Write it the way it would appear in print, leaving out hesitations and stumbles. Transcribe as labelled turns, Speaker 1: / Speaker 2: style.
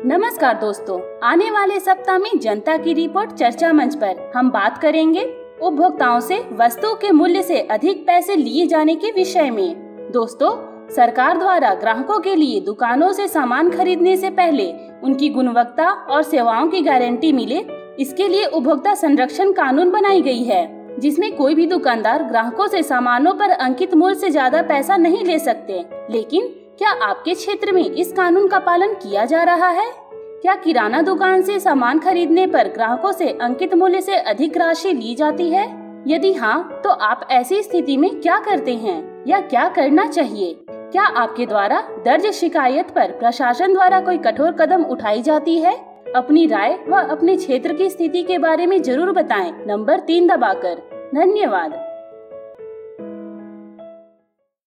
Speaker 1: नमस्कार दोस्तों, आने वाले सप्ताह में जनता की रिपोर्ट चर्चा मंच पर हम बात करेंगे उपभोक्ताओं से वस्तु के मूल्य से अधिक पैसे लिए जाने के विषय में। दोस्तों, सरकार द्वारा ग्राहकों के लिए दुकानों से सामान खरीदने से पहले उनकी गुणवत्ता और सेवाओं की गारंटी मिले, इसके लिए उपभोक्ता संरक्षण कानून बनाई गई है, जिसमें कोई भी दुकानदार ग्राहकों से सामानों पर अंकित मूल्य से ज्यादा पैसा नहीं ले सकते। लेकिन क्या आपके क्षेत्र में इस कानून का पालन किया जा रहा है? क्या किराना दुकान से सामान खरीदने पर ग्राहकों से अंकित मूल्य से अधिक राशि ली जाती है? यदि हाँ, तो आप ऐसी स्थिति में क्या करते हैं या क्या करना चाहिए? क्या आपके द्वारा दर्ज शिकायत पर प्रशासन द्वारा कोई कठोर कदम उठाई जाती है? अपनी राय व अपने क्षेत्र की स्थिति के बारे में जरूर बताएं नंबर 3 दबाकर। धन्यवाद।